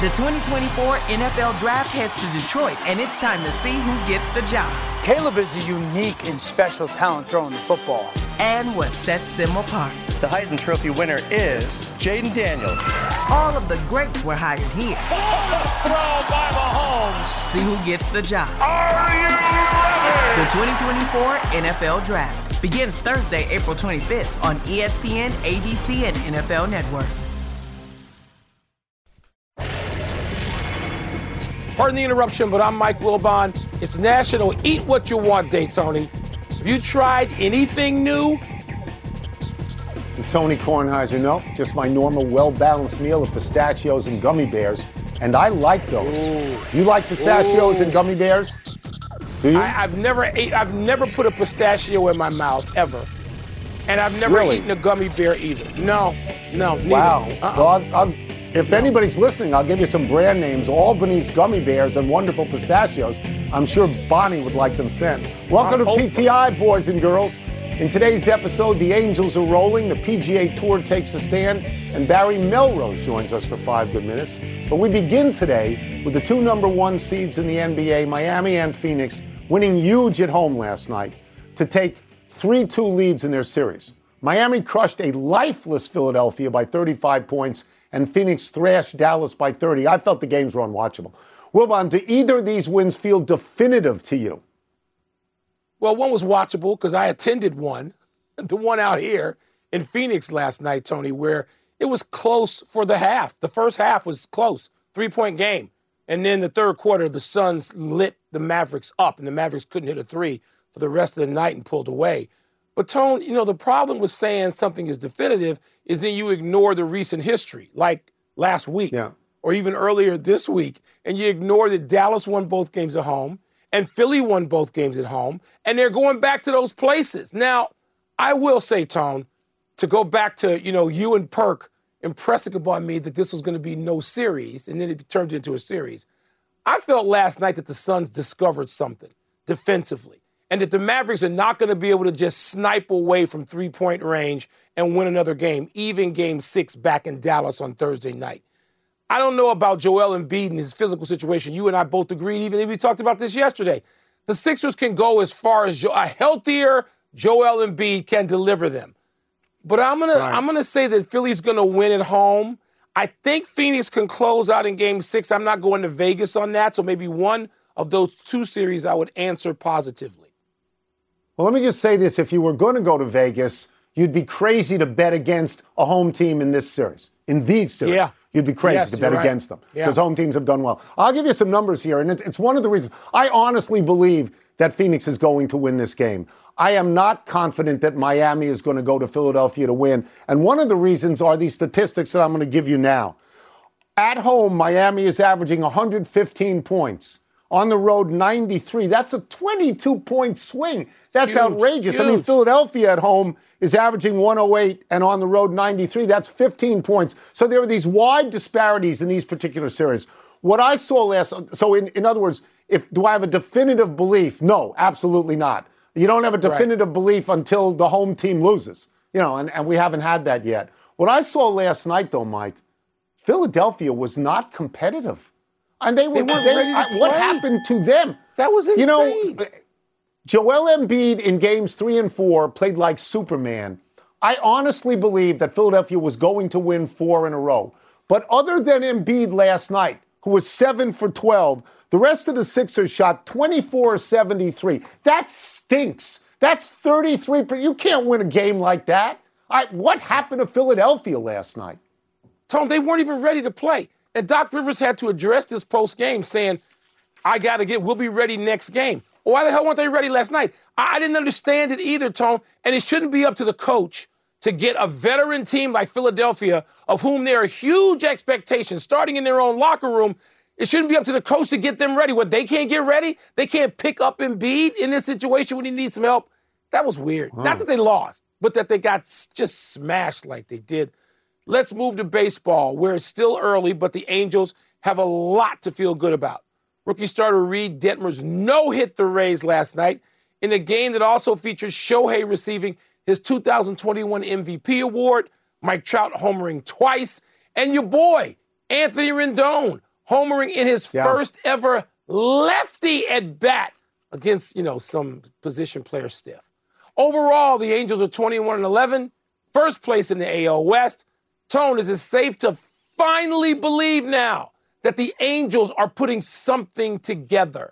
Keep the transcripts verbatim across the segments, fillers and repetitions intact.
The twenty twenty-four N F L Draft heads to Detroit, and it's time to see who gets the job. Caleb is a unique and special talent throwing the football. And what sets them apart. The Heisman Trophy winner is Jaden Daniels. All of the greats were hired here. Throw by Mahomes. See who gets the job. Are you ready? The twenty twenty-four N F L Draft begins Thursday, April twenty-fifth on E S P N, A B C, and N F L Network. Pardon the interruption, but I'm Mike Wilbon. It's National Eat What You Want Day, Tony. Have you tried anything new? And Tony Kornheiser, no, just my normal well-balanced meal of pistachios and gummy bears, and I like those. Ooh. Do you like pistachios Ooh. and gummy bears? Do you? I, I've never ate. I've never put a pistachio in my mouth ever, and I've never really? eaten a gummy bear either. No, no, neither. Wow. Uh-uh. Well, I'll, I'll, if no. anybody's listening, I'll give you some brand names: Albany's gummy bears and Wonderful pistachios. I'm sure Bonnie would like them sent. Welcome I'm to hopeful. P T I, boys and girls. In today's episode, the Angels are rolling, the P G A Tour takes a stand, and Barry Melrose joins us for five good minutes. But we begin today with the two number one seeds in the N B A, Miami and Phoenix, winning huge at home last night to take three two leads in their series. Miami crushed a lifeless Philadelphia by thirty-five points, and Phoenix thrashed Dallas by thirty. I felt the games were unwatchable. Wilbon, do either of these wins feel definitive to you? Well, one was watchable because I attended one, the one out here in Phoenix last night, Tony, where it was close for the half. The first half was close, three-point game. And then the third quarter, the Suns lit the Mavericks up, and the Mavericks couldn't hit a three for the rest of the night and pulled away. But, Tone, you know, the problem with saying something is definitive is then you ignore the recent history, like last week yeah. or even earlier this week, and you ignore that Dallas won both games at home and Philly won both games at home, and they're going back to those places. Now, I will say, Tone, to go back to, you know, you and Perk impressing upon me that this was going to be no series, and then it turned into a series. I felt last night that the Suns discovered something defensively, and that the Mavericks are not going to be able to just snipe away from three-point range and win another game, even game six back in Dallas on Thursday night. I don't know about Joel Embiid and his physical situation. You and I both agreed, even if we talked about this yesterday. The Sixers can go as far as jo- a healthier Joel Embiid can deliver them. But I'm gonna right. I'm gonna say that Philly's gonna win at home. I think Phoenix can close out in game six. I'm not going to Vegas on that, so maybe one of those two series I would answer positively. Well, let me just say this. If you were going to go to Vegas, you'd be crazy to bet against a home team in this series, in these series. Yeah. You'd be crazy yes, to bet right. against them because yeah. home teams have done well. I'll give you some numbers here, and it's one of the reasons. I honestly believe that Phoenix is going to win this game. I am not confident that Miami is going to go to Philadelphia to win, and one of the reasons are these statistics that I'm going to give you now. At home, Miami is averaging one hundred fifteen points. On the road, ninety-three. That's a twenty-two point swing. That's huge, outrageous. Huge. I mean, Philadelphia at home is averaging one oh eight, and on the road, ninety-three. That's fifteen points. So there are these wide disparities in these particular series. What I saw last, so in, in other words, if do I have a definitive belief? No, absolutely not. You don't have a definitive right. belief until the home team loses, you know, and, and we haven't had that yet. What I saw last night, though, Mike, Philadelphia was not competitive. And they were, they they, ready to I, what happened to them? That was insane. You know, Joel Embiid in games three and four played like Superman. I honestly believe that Philadelphia was going to win four in a row. But other than Embiid last night, who was seven for twelve, the rest of the Sixers shot twenty-four seventy-three. That stinks. That's thirty-three percent. You can't win a game like that. I, what happened to Philadelphia last night? Tone, they weren't even ready to play. And Doc Rivers had to address this post-game saying, I got to get, we'll be ready next game. Well, why the hell weren't they ready last night? I, I didn't understand it either, Tone. And it shouldn't be up to the coach to get a veteran team like Philadelphia, of whom there are huge expectations, starting in their own locker room. It shouldn't be up to the coach to get them ready. What, they can't get ready? They can't pick up Embiid in this situation when he needs some help? That was weird. Wow. Not that they lost, but that they got just smashed like they did. Let's move to baseball, where it's still early, but the Angels have a lot to feel good about. Rookie starter Reed Detmers no-hit the Rays last night in a game that also featured Shohei receiving his two thousand twenty-one M V P award, Mike Trout homering twice, and your boy, Anthony Rendon, homering in his Yeah. first ever lefty at bat against, you know, some position player stiff. Overall, the Angels are twenty-one and eleven, first place in the A L West. Tone, is it safe to finally believe now that the Angels are putting something together?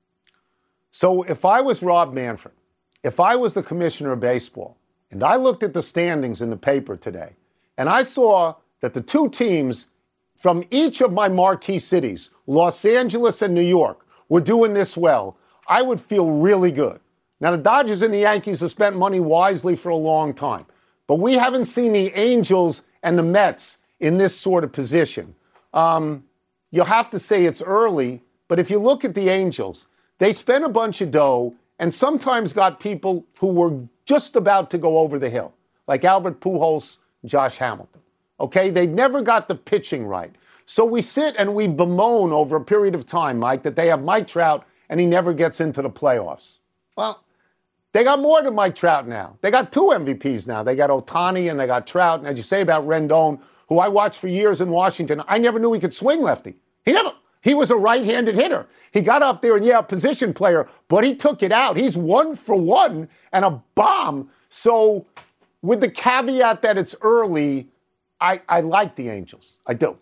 So if I was Rob Manfred, if I was the commissioner of baseball, and I looked at the standings in the paper today, and I saw that the two teams from each of my marquee cities, Los Angeles and New York, were doing this well, I would feel really good. Now, the Dodgers and the Yankees have spent money wisely for a long time, but we haven't seen the Angels and the Mets in this sort of position. Um, you'll have to say it's early, but if you look at the Angels, they spent a bunch of dough and sometimes got people who were just about to go over the hill, like Albert Pujols, Josh Hamilton. Okay, they never got the pitching right. So we sit and we bemoan over a period of time, Mike, that they have Mike Trout and he never gets into the playoffs. Well, they got more than Mike Trout now. They got two M V Ps now. They got Ohtani and they got Trout. And as you say about Rendon, who I watched for years in Washington, I never knew he could swing lefty. He never. He was a right-handed hitter. He got up there and, yeah, a position player, but he took it out. He's one for one and a bomb. So with the caveat that it's early, I, I like the Angels. I do.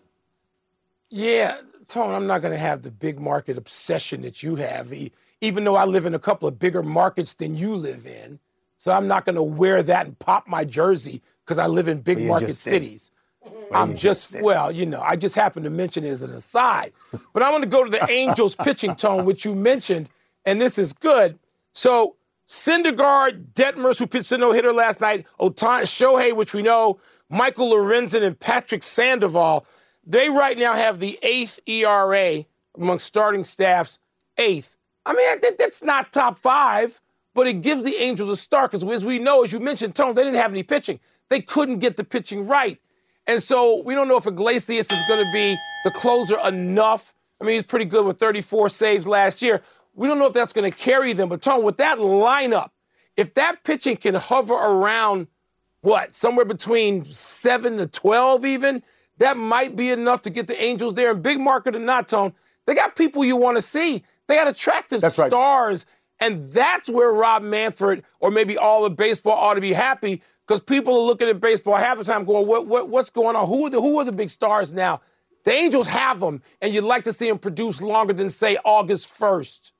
Yeah, Tone, I'm not going to have the big market obsession that you have, even though I live in a couple of bigger markets than you live in. So I'm not going to wear that and pop my jersey because I live in big well, market cities. I'm just, just well, you know, I just happened to mention it as an aside. But I want to go to the Angels pitching, Tone, which you mentioned, and this is good. So Syndergaard, Detmers, who pitched a no-hitter last night, Ohtani, Shohei, which we know, Michael Lorenzen, and Patrick Sandoval, they right now have the eighth E R A among starting staffs, eighth. I mean, that, that's not top five, but it gives the Angels a start because, as we know, as you mentioned, Tone, they didn't have any pitching. They couldn't get the pitching right. And so we don't know if Iglesias is going to be the closer enough. I mean, he's pretty good with thirty-four saves last year. We don't know if that's going to carry them. But, Tone, with that lineup, if that pitching can hover around, what, somewhere between seven to twelve even, that might be enough to get the Angels there. And big market or not, Tone, they got people you want to see. They got attractive that's stars. Right. And that's where Rob Manfred or maybe all of baseball ought to be happy, because people are looking at baseball half the time going, what, what, what's going on? Who are, the, who are the big stars now? The Angels have them, and you'd like to see them produce longer than, say, August first.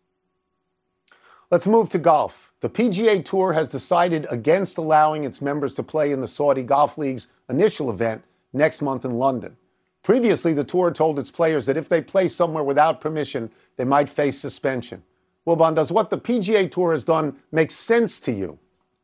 Let's move to golf. The P G A Tour has decided against allowing its members to play in the Saudi Golf League's initial event next month in London. Previously, the tour told its players that if they play somewhere without permission, they might face suspension. Wilbon, does what the P G A Tour has done make sense to you?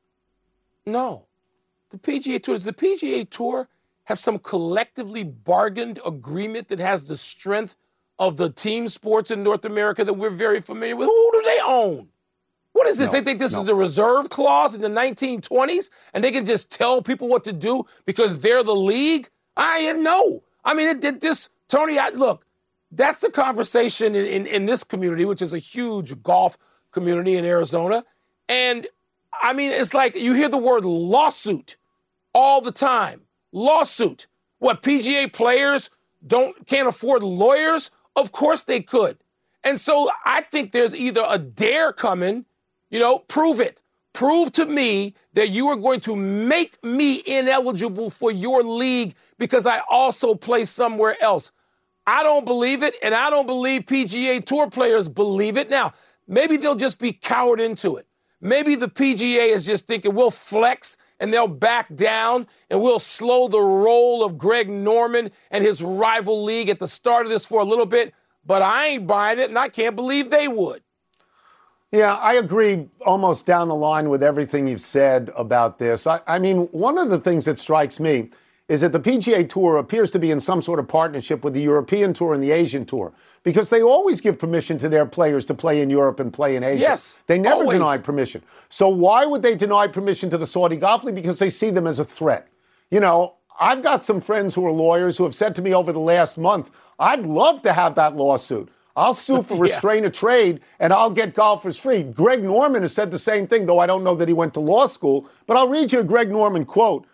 No. The P G A Tour, does the P G A Tour have some collectively bargained agreement that has the strength of the team sports in North America that we're very familiar with? Who do they own? What is this? No, they think this no. is a reserve clause in the nineteen twenties and they can just tell people what to do because they're the league? I know. I mean, it did this, Tony, I, look, that's the conversation in, in, in this community, which is a huge golf community in Arizona. And I mean, it's like you hear the word lawsuit all the time. Lawsuit. What, P G A players don't can't afford lawyers? Of course they could. And so I think there's either a dare coming, you know, prove it. Prove to me that you are going to make me ineligible for your league because I also play somewhere else. I don't believe it, and I don't believe P G A Tour players believe it. Now, maybe they'll just be cowered into it. Maybe the P G A is just thinking we'll flex and they'll back down and we'll slow the roll of Greg Norman and his rival league at the start of this for a little bit, but I ain't buying it, and I can't believe they would. Yeah, I agree almost down the line with everything you've said about this. I, I mean, one of the things that strikes me is that the P G A Tour appears to be in some sort of partnership with the European Tour and the Asian Tour, because they always give permission to their players to play in Europe and play in Asia. Yes, they never always. deny permission. So why would they deny permission to the Saudi Golf League? Because they see them as a threat. You know, I've got some friends who are lawyers who have said to me over the last month, I'd love to have that lawsuit. I'll sue for restraint yeah. of trade, and I'll get golfers free. Greg Norman has said the same thing, though I don't know that he went to law school. But I'll read you a Greg Norman quote.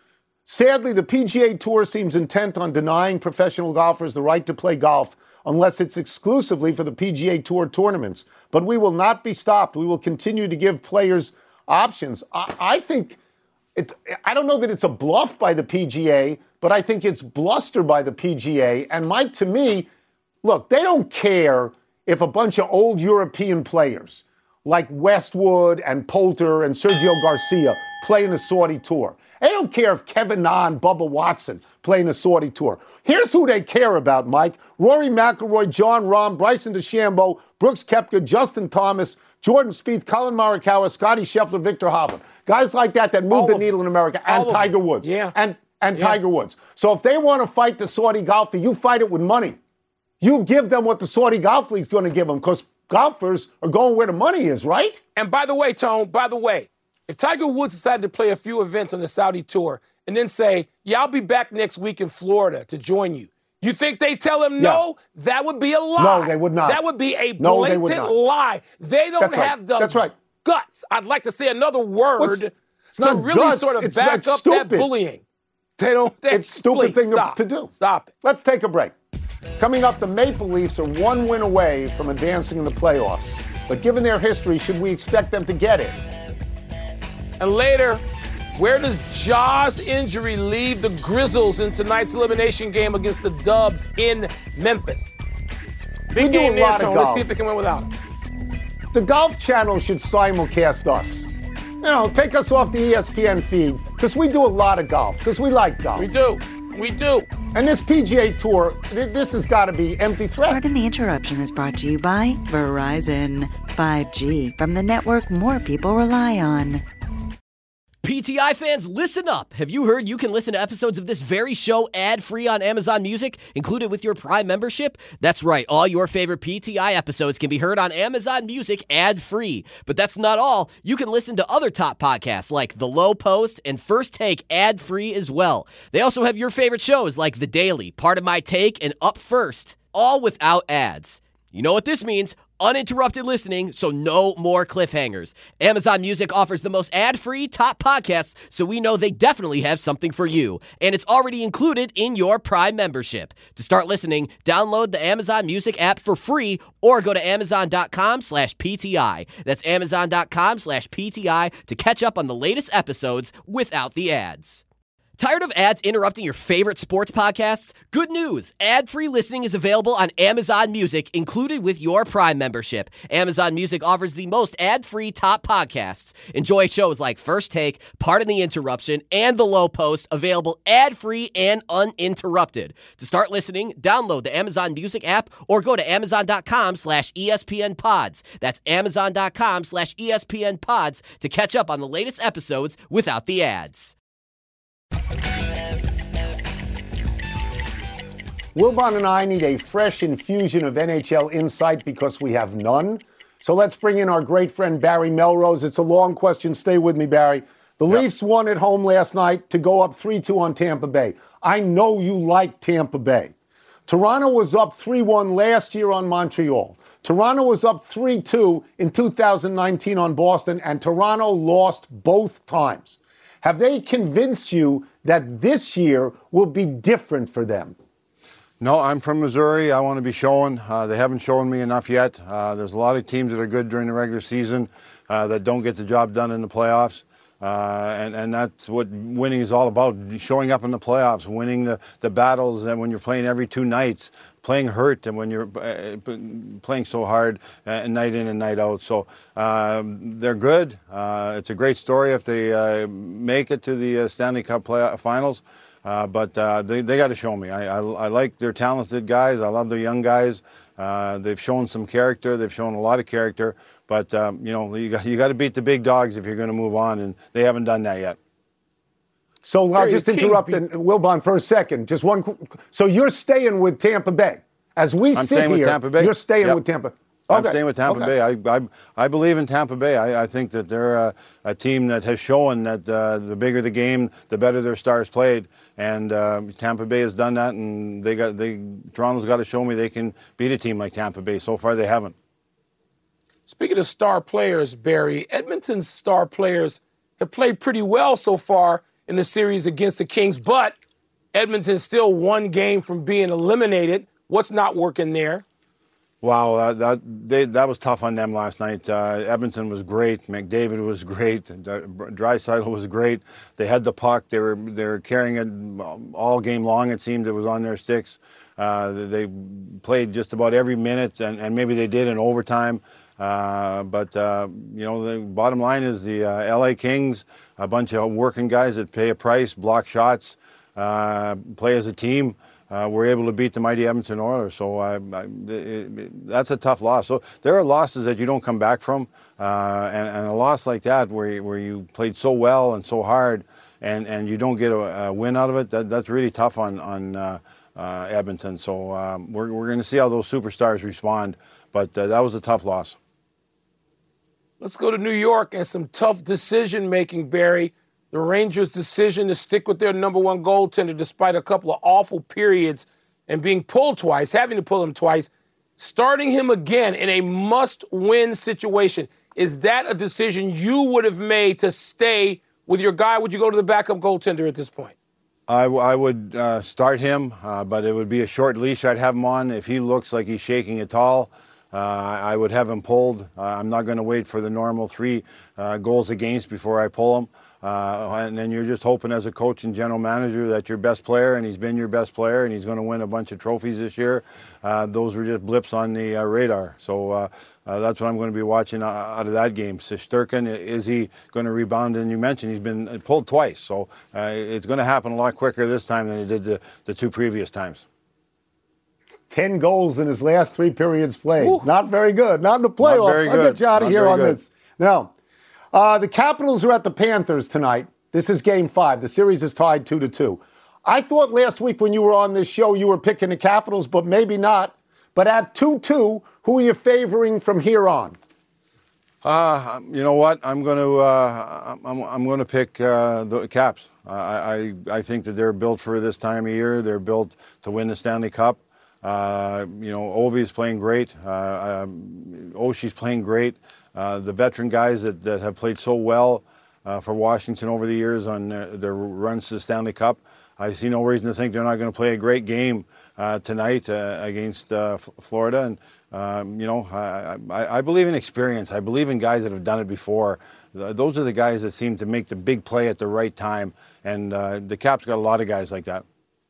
Sadly, the P G A Tour seems intent on denying professional golfers the right to play golf unless it's exclusively for the P G A Tour tournaments. But we will not be stopped. We will continue to give players options. I, I think, it, I don't know that it's a bluff by the P G A, but I think it's bluster by the P G A. And Mike, to me, look, they don't care if a bunch of old European players like Westwood and Poulter and Sergio Garcia play in the Saudi Tour. They don't care if Kevin Na and Bubba Watson play in the Saudi Tour. Here's who they care about, Mike. Rory McIlroy, Jon Rahm, Bryson DeChambeau, Brooks Koepka, Justin Thomas, Jordan Spieth, Colin Morikawa, Scotty Scheffler, Victor Hovland. Guys like that that move All the of needle them. in America. And All Tiger of them. Woods. Yeah. And, and Yeah. Tiger Woods. So if they want to fight the Saudi golfer, you fight it with money. You give them what the Saudi Golf League's going to give them because golfers are going where the money is, right? And by the way, Tone, by the way, if Tiger Woods decided to play a few events on the Saudi Tour and then say, yeah, I'll be back next week in Florida to join you, you think they tell him no? Yeah. That would be a lie. No, they would not. That would be a No, they blatant would not. lie. They don't That's right. have the That's right. guts. I'd like to say another word What's- to not really guts. sort of It's back not up that stupid. bullying. They don't. They, It's a stupid please, thing stop. to do. Stop it. Let's take a break. Coming up, the Maple Leafs are one win away from advancing in the playoffs. But given their history, should we expect them to get it? And later, where does Ja's injury leave the Grizzlies in tonight's elimination game against the Dubs in Memphis? Big We do game a there, lot of Tone. Let's golf. see if they can win without him. The Golf Channel should simulcast us. You know, take us off the E S P N feed, because we do a lot of golf, because we like golf. We do. We do. And this P G A Tour, th- this has got to be empty threat. Pardon the interruption is brought to you by Verizon. five G from the network more people rely on. P T I fans, listen up. Have you heard you can listen to episodes of this very show ad-free on Amazon Music, included with your Prime membership? That's right. All your favorite P T I episodes can be heard on Amazon Music ad-free. But that's not all. You can listen to other top podcasts like The Low Post and First Take ad-free as well. They also have your favorite shows like The Daily, Part of My Take, and Up First, all without ads. You know what this means? Uninterrupted listening, so no more cliffhangers. Amazon Music offers the most ad-free top podcasts, so we know they definitely have something for you. And it's already included in your Prime membership. To start listening, download the Amazon Music app for free or go to amazon.com slash PTI. That's amazon.com slash PTI to catch up on the latest episodes without the ads. Tired of ads interrupting your favorite sports podcasts? Good news! Ad-free listening is available on Amazon Music, included with your Prime membership. Amazon Music offers the most ad-free top podcasts. Enjoy shows like First Take, Pardon the Interruption, and The Low Post, available ad-free and uninterrupted. To start listening, download the Amazon Music app or go to amazon.com slash ESPN pods. That's amazon.com slash ESPN pods to catch up on the latest episodes without the ads. Wilbon and I need a fresh infusion of N H L insight because we have none. So let's bring in our great friend Barry Melrose. It's a long question. Stay with me, Barry. The yep. Leafs won at home last night to go up three two on Tampa Bay. I know you like Tampa Bay. Toronto was up three one last year on Montreal. Toronto was up three two in two thousand nineteen on Boston, and Toronto lost both times. Have they convinced you that this year will be different for them? No, I'm from Missouri. I want to be shown. Uh, they haven't shown me enough yet. Uh, there's a lot of teams that are good during the regular season uh, that don't get the job done in the playoffs. Uh, and, and that's what winning is all about, showing up in the playoffs, winning the, the battles, and when you're playing every two nights, playing hurt, and when you're uh, playing so hard uh, night in and night out. So um, they're good. Uh, it's a great story if they uh, make it to the uh, Stanley Cup play- finals. Uh, but uh, they, they got to show me. I, I, I like their talented guys. I love their young guys. Uh, they've shown some character. They've shown a lot of character. But, um, you know, you got, you got to beat the big dogs if you're going to move on, and they haven't done that yet. So I'll just interrupt be- Wilbon for a second. Just one. So you're staying with Tampa Bay. As we I'm sit staying here, with Tampa Bay. You're staying Yep. with Tampa. Okay. I'm staying with Tampa okay. Bay. I, I I believe in Tampa Bay. I, I think that they're a, a team that has shown that uh, the bigger the game, the better their stars played. And uh, Tampa Bay has done that, and they got they Toronto's got to show me they can beat a team like Tampa Bay. So far, they haven't. Speaking of star players, Barry, Edmonton's star players have played pretty well so far in the series against the Kings, but Edmonton's still one game from being eliminated. What's not working there? Wow, uh, that they, that was tough on them last night. Uh, Edmonton was great. McDavid was great. Draisaitl was great. They had the puck. They were they were carrying it all game long. It seemed it was on their sticks. Uh, they played just about every minute, and, and maybe they did in overtime. Uh, but uh, you know, the bottom line is the uh, L A Kings, a bunch of working guys that pay a price, block shots, uh, play as a team. Uh, we're able to beat the mighty Edmonton Oilers, so I, I, it, it, that's a tough loss. So there are losses that you don't come back from, uh, and, and a loss like that where you, where you played so well and so hard, and, and you don't get a, a win out of it. That, that's really tough on on uh, uh, Edmonton. So um, we're we're going to see how those superstars respond, but uh, that was a tough loss. Let's go to New York and some tough decision making, Barry. The Rangers' decision to stick with their number one goaltender despite a couple of awful periods and being pulled twice, having to pull him twice, starting him again in a must-win situation. Is that a decision you would have made to stay with your guy? Would you go to the backup goaltender at this point? I, I would uh, start him, uh, but it would be a short leash I'd have him on. If he looks like he's shaking at all, uh, I would have him pulled. Uh, I'm not going to wait for the normal three uh, goals against before I pull him. Uh, and then you're just hoping as a coach and general manager that your best player, and he's been your best player, and he's going to win a bunch of trophies this year. Uh, those were just blips on the uh, radar. So uh, uh, that's what I'm going to be watching out of that game. Shesterkin, is he going to rebound? And you mentioned he's been pulled twice. So uh, it's going to happen a lot quicker this time than it did the, the two previous times. Ten goals in his last three periods played. Ooh. Not very good. Not in the playoffs. Not very good. I'll get you out of Not here on good. this. No. Uh, the Capitals are at the Panthers tonight. This is game five. The series is tied two to two. I thought last week when you were on this show you were picking the Capitals, but maybe not. But at two two, who are you favoring from here on? Uh, you know what? I'm going to uh, I'm, I'm going to pick uh, the Caps. I, I I think that they're built for this time of year. They're built to win the Stanley Cup. Uh, you know, Ovi is playing great. Uh, um, Oshie's playing great. Uh, the veteran guys that, that have played so well uh, for Washington over the years on their, their runs to the Stanley Cup, I see no reason to think they're not going to play a great game uh, tonight uh, against uh, F- Florida. And, um, you know, I, I, I believe in experience. I believe in guys that have done it before. The, those are the guys that seem to make the big play at the right time. And uh, the Caps got a lot of guys like that.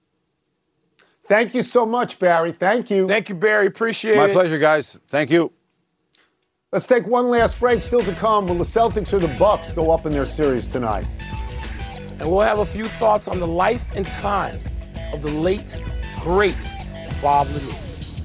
Thank you so much, Barry. Thank you. Thank you, Barry. Appreciate My it. My pleasure, guys. Thank you. Let's take one last break. Still to come, will the Celtics or the Bucks go up in their series tonight? And we'll have a few thoughts on the life and times of the late, great Bob Lanier.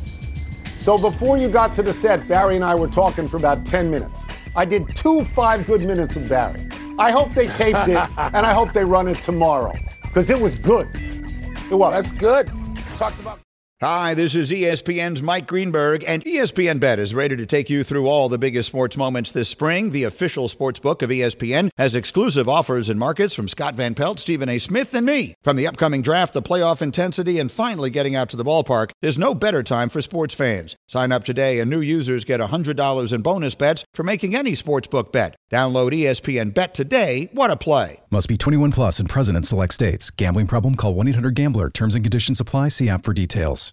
So before you got to the set, Barry and I were talking for about ten minutes. I did two five good minutes of Barry. I hope they taped it, and I hope they run it tomorrow, because it was good. It was. That's good. Talked about. Hi, this is E S P N's Mike Greenberg, and E S P N Bet is ready to take you through all the biggest sports moments this spring. The official sports book of E S P N has exclusive offers and markets from Scott Van Pelt, Stephen A. Smith, and me. From the upcoming draft, the playoff intensity, and finally getting out to the ballpark, there's no better time for sports fans. Sign up today, and new users get one hundred dollars in bonus bets for making any sportsbook bet. Download E S P N Bet today. What a play. Must be twenty-one plus and present in select states. Gambling problem? Call one eight hundred gambler. Terms and conditions apply. See app for details.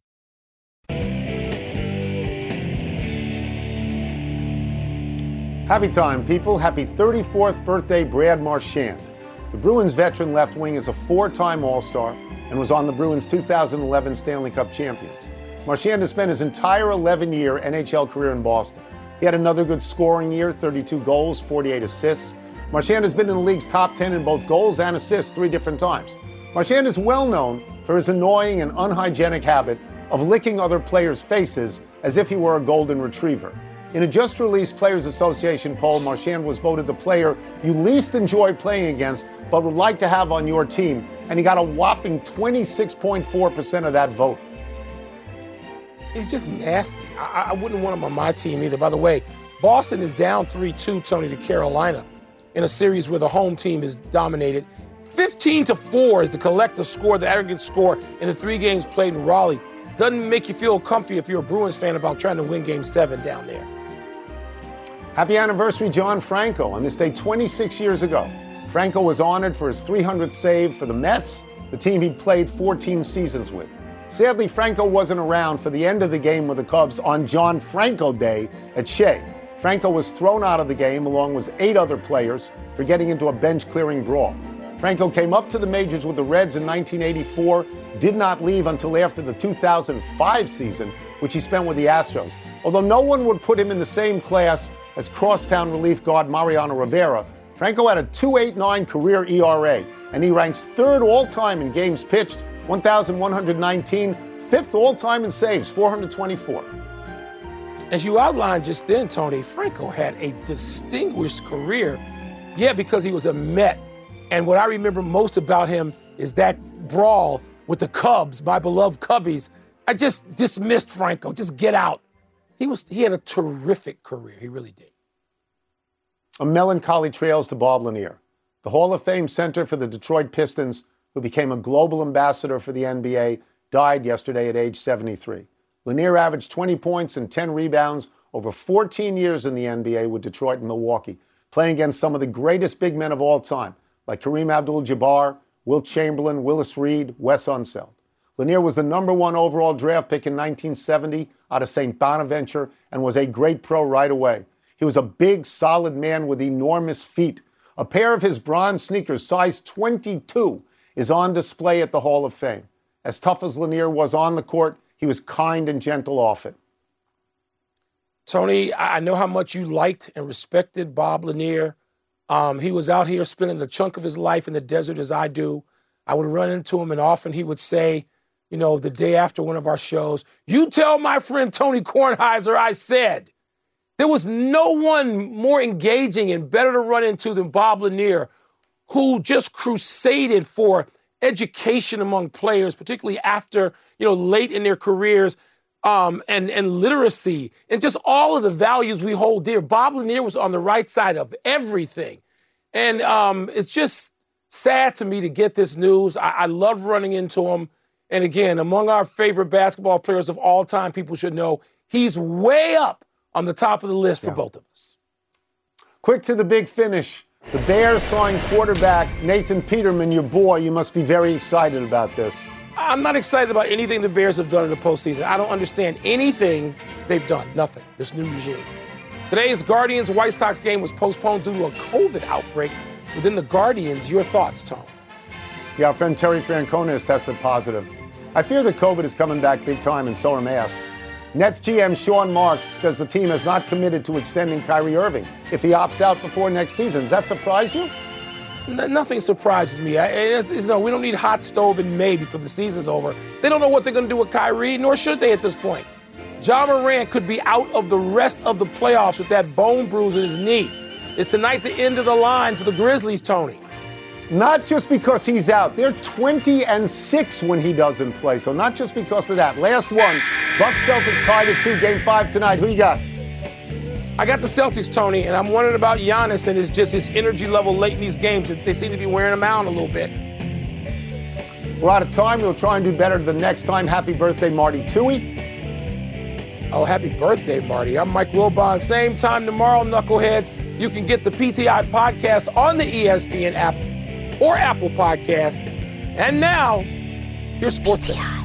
Happy time, people. Happy thirty-fourth birthday, Brad Marchand. The Bruins veteran left wing is a four-time All-Star and was on the Bruins' two thousand eleven Stanley Cup champions. Marchand has spent his entire eleven-year N H L career in Boston. He had another good scoring year, thirty-two goals, forty-eight assists. Marchand has been in the league's top ten in both goals and assists three different times. Marchand is well known for his annoying and unhygienic habit of licking other players' faces as if he were a golden retriever. In a just-released Players Association poll, Marchand was voted the player you least enjoy playing against but would like to have on your team, and he got a whopping twenty-six point four percent of that vote. He's just nasty. I, I wouldn't want him on my team either. By the way, Boston is down three two, Tony, to Carolina in a series where the home team is dominated. fifteen to four is the collective score, the aggregate score in the three games played in Raleigh. Doesn't make you feel comfy if you're a Bruins fan about trying to win game seven down there. Happy anniversary, John Franco. On this day twenty-six years ago, Franco was honored for his three hundredth save for the Mets, the team he'd played fourteen seasons with. Sadly, Franco wasn't around for the end of the game with the Cubs on John Franco Day at Shea. Franco was thrown out of the game along with eight other players for getting into a bench-clearing brawl. Franco came up to the majors with the Reds in nineteen eighty-four, did not leave until after the two thousand five season, which he spent with the Astros. Although no one would put him in the same class as crosstown relief guard Mariano Rivera, Franco had a two point eight nine career E R A, and he ranks third all-time in games pitched, one thousand one hundred nineteen, fifth all-time in saves, four hundred twenty-four. As you outlined just then, Tony, Franco had a distinguished career, yeah, because he was a Met. And what I remember most about him is that brawl with the Cubs, my beloved Cubbies. I just dismissed Franco. Just get out. He was he had a terrific career. He really did. A melancholy trails to Bob Lanier, the Hall of Fame center for the Detroit Pistons, who became a global ambassador for the N B A, died yesterday at age seventy-three. Lanier averaged twenty points and ten rebounds over fourteen years in the N B A with Detroit and Milwaukee, playing against some of the greatest big men of all time, like Kareem Abdul-Jabbar, Wilt Chamberlain, Willis Reed, Wes Unseld. Lanier was the number one overall draft pick in nineteen seventy out of Saint Bonaventure and was a great pro right away. He was a big, solid man with enormous feet. A pair of his bronze sneakers, size twenty-two, is on display at the Hall of Fame. As tough as Lanier was on the court, he was kind and gentle off it. Tony, I know how much you liked and respected Bob Lanier. Um, he was out here spending a chunk of his life in the desert as I do. I would run into him, and often he would say, you know, the day after one of our shows, "You tell my friend Tony Kornheiser I said." There was no one more engaging and better to run into than Bob Lanier, who just crusaded for education among players, particularly after, you know, late in their careers, um, and, and literacy, and just all of the values we hold dear. Bob Lanier was on the right side of everything. And um, it's just sad to me to get this news. I, I love running into him. And again, among our favorite basketball players of all time, people should know he's way up on the top of the list for yeah. both of us. Quick to the big finish. The Bears signed quarterback Nathan Peterman, your boy. You must be very excited about this. I'm not excited about anything the Bears have done in the postseason. I don't understand anything they've done. Nothing. This new regime. Today's Guardians-White Sox game was postponed due to a COVID outbreak within the Guardians. Your thoughts, Tom? Yeah, our friend Terry Francona has tested positive. I fear that COVID is coming back big time, and so are masks. Nets G M Sean Marks says the team has not committed to extending Kyrie Irving if he opts out before next season. Does that surprise you? N- nothing surprises me. I, it's, it's, no, we don't need hot stove in May before the season's over. They don't know what they're going to do with Kyrie, nor should they at this point. Ja Morant could be out of the rest of the playoffs with that bone bruise in his knee. Is tonight the end of the line for the Grizzlies, Tony? Not just because he's out. They're twenty and six when he doesn't play. So not just because of that. Last one. Bucks Celtics tied at two. Game five tonight. Who you got? I got the Celtics, Tony, and I'm wondering about Giannis and his just his energy level late in these games. They seem to be wearing him out a little bit. We're out of time. We'll try and do better the next time. Happy birthday, Marty Toohey. Oh, happy birthday, Marty. I'm Mike Wilbon. Same time tomorrow, knuckleheads. You can get the P T I podcast on the E S P N app or Apple Podcasts. And now, here's Sports. P T I.